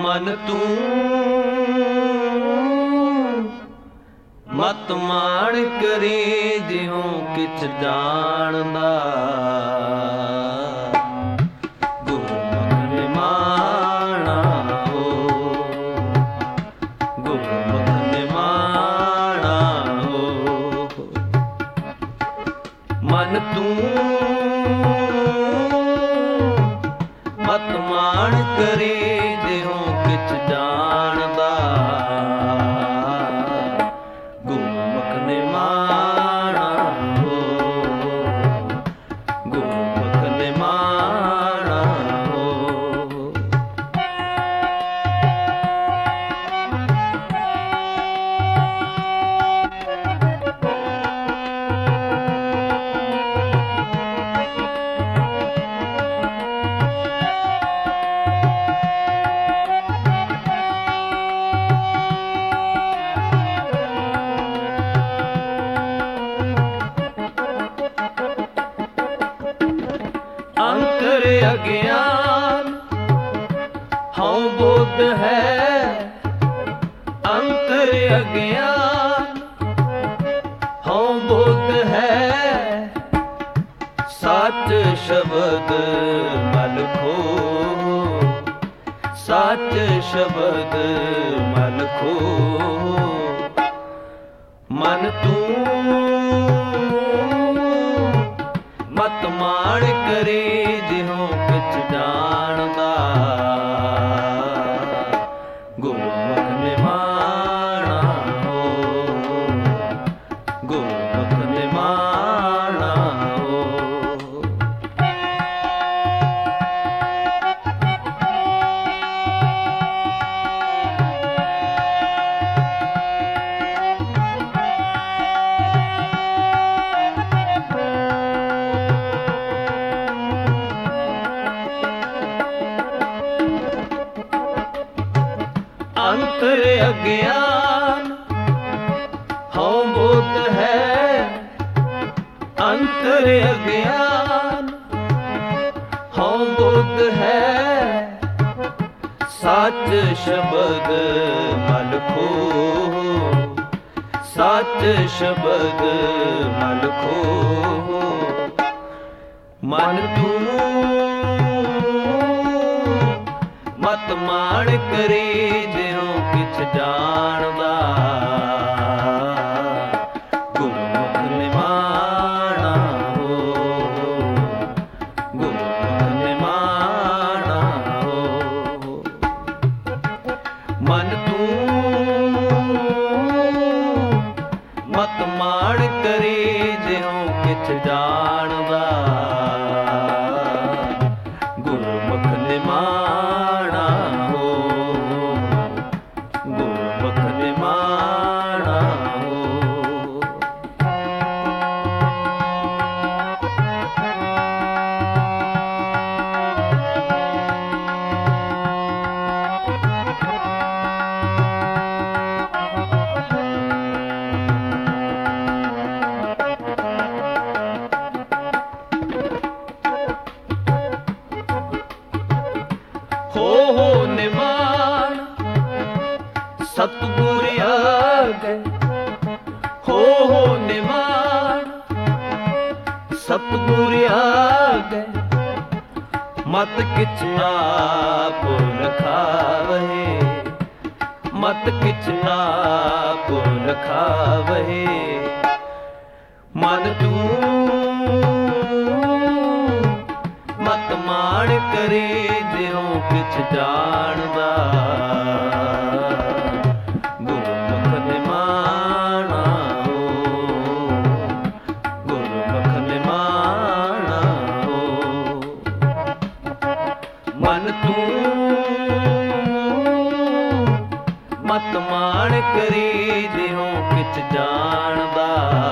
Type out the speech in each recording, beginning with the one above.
ਮਨ ਤੂੰ ਮਤ ਮਾਣ ਕਰੀ ਜਿਉ ਕਿਛ ਜਾਣਦਾ। ਗੁਰਮੁਖ ਨਿਮਾਣਾ ਹੋ, ਗੁਰਮੁਖ ਨਿਮਾਣਾ ਹੋ। ਮਨ ਤੂੰ ਮਤ ਮਾਣ ਕਰੀ ਜਿਉ ਕਿਛ ਜਾਣਦਾ। ਗੁਰਮੁਖ ਨਿਮਾਣਾ ਹੋ, ਗੁਰਮੁਖ ਨਿਮਾਣਾ ਹੋ। ਅੰਤਰ ਅਗਿਆਨ ਹਉ ਬੁੱਧ ਹੈ, ਅੰਤਰ ਅਗਿਆਨ ਹਉ ਬੁੱਧ ਹੈ। ਸੱਚ ਸ਼ਬਦ ਮਲ ਖੋ, ਸੱਚ ਸ਼ਬਦ ਮਲ ਖੋ। ਮਨ ਤੂੰ ਮਤ ਮਾਣ ਕਰੀ ਜਿਉ ਕਿਛ ਜਾਣਦਾ। ਗੁਰਮੁਖ ਨਿਮਾਣਾ ਹੋ, ਗੁਰਮੁਖ ਨਿਮਾਣਾ ਹੋ। ਅੰਤਰ ਅਗਿਆਨ ਹਉ ਬੁੱਧ ਹੈ, ਅੰਤਰ ਅਗਿਆਨ ਹਉ ਬੁੱਧ ਹੈ। ਸੱਚ ਸ਼ਬਦ ਮਲ ਖੋ, ਸੱਚ ਸ਼ਬਦ ਮਲ ਖੋ। ਮਨ ਤੂੰ ਮਤ ਮਾਣ ਕਰੀ ਜਿਉ ਕਿਛ ਜਾਣਦਾ। ਗੁਰਮੁਖ ਨਿਮਾਣਾ ਹੋ, ਗੁਰਮੁਖ ਨਿਮਾਣਾ ਹੋ। ਮਨ ਤੂੰ ਮਤ ਮਾਣ ਕਰੀ ਜਿਉ ਕਿਛ ਜਾਣਦਾ। ਗੁਰਮੁਖ ਨਿਮਾਣਾ ਹੋ, ਗੁਰਮੁਖ ਨਿਮਾਣਾ ਹੋ। ਹੋ ਨਿਮਾਣ ਸਤਿਗੁਰ ਆਗੇ, ਹੋ ਨਿਮਾਣ ਸਤਿਗੁਰ ਆਗੇ। ਮਤ ਕਿਛ ਆਪ ਲਖਾਵਹਿ, ਮਤ ਕਿਛ ਆਪ ਲਖਾਵਹਿ। ਮਨ ਤੂੰ ਮਤ ਮਾਣ ਕਰੀ ਜਿਉ ਕਿਛ ਜਾਣਦਾ। ਗੁਰਮੁਖ ਨਿਮਾਣਾ ਹੋ, ਗੁਰਮੁਖ ਨਿਮਾਣਾ ਹੋ। ਮਨ ਤੂੰ ਮਤ ਮਾਣ ਕਰੀ ਜਿਉ ਕਿਛ ਜਾਣਦਾ।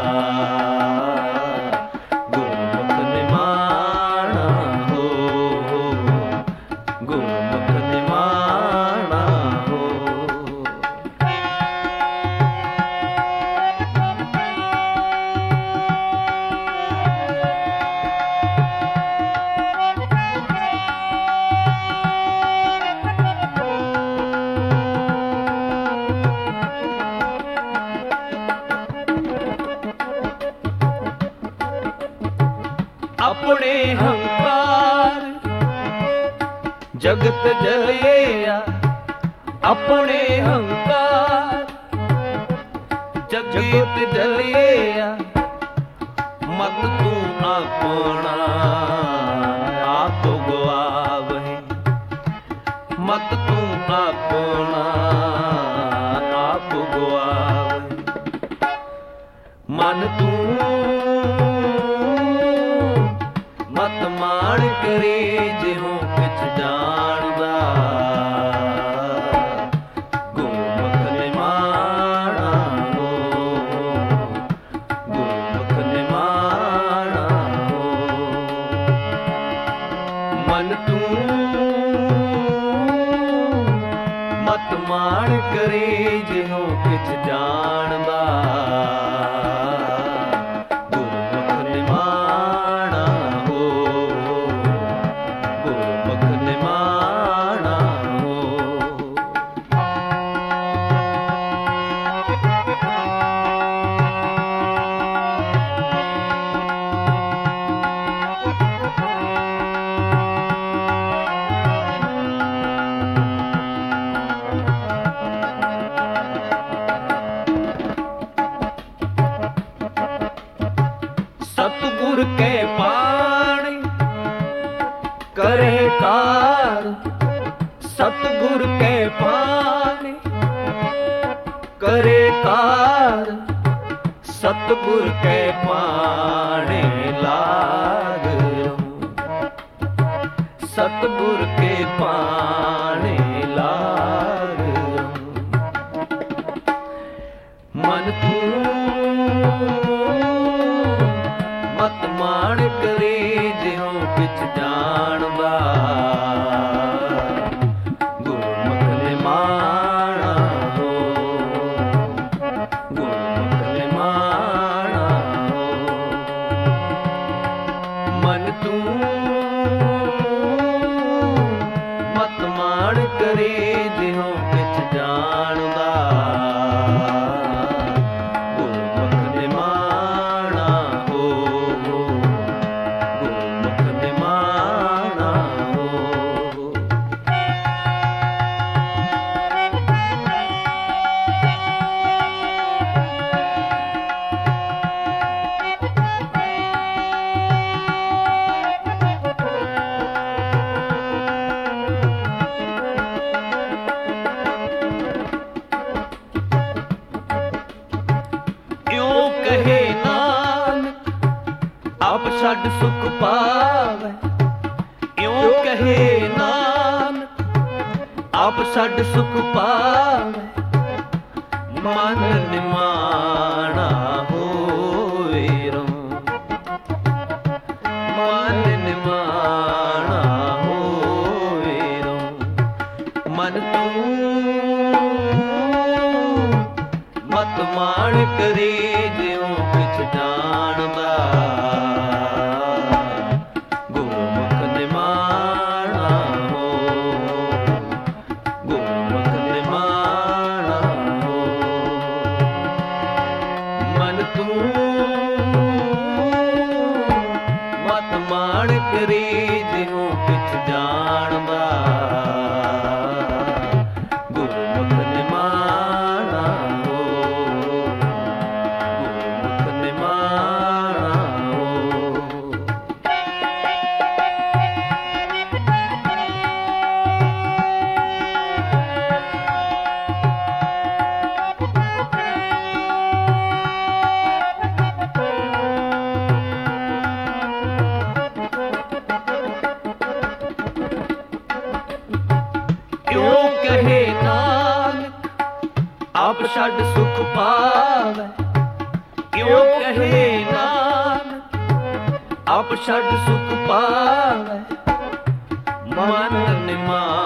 ਗੁਰਮੁਖ ਨਿਮਾਣਾ ਹੋ, ਗੁਰਮੁਖ ਨਿਮਾਣਾ ਹੋ। अपने हंकार जगत जलिया अपने हंकार जगत जलिया मत तू अपना आप गवावही मत तू अपना आप गवावही मन तू मत मान करे जिहो किछ जानदा गुरमुख निमाणा हो गुरमुख निमाणा हो मन तू मत मान करे जिहो किछ जानदा सतगुर के पाणी करे कार सतगुर के पाणी करे कार सतगुर के पाणी लाग सतगुर के पाणी लाग मन तू मत मान करे जिहो किछ जानदा गुरमुख निमाणा हो गुरमुख निमाणा हो मन तू मत मान करे जिहो किछ जानदा गुरमुख निमाणा हो गुरमुख निमाणा हो क्यों कहे नानक आप छड़ सुख पावे क्यों कहे नानक आप छड़ सुख पावे मन निमाणा होवे मन निमाणा होवे मन तू मत मान करे जिहो किछ जानदा गुरमुख निमाणा हो गुरमुख निमाणा हो मन तू मत मान करे जिहो किछ जानदा गुरमुख निमाणा हो गुरमुख निमाणा हो क्यों कहे नानक आप छड़ सुख पावे क्यों कहे नानक आप छड़ सुख पावे मन निमा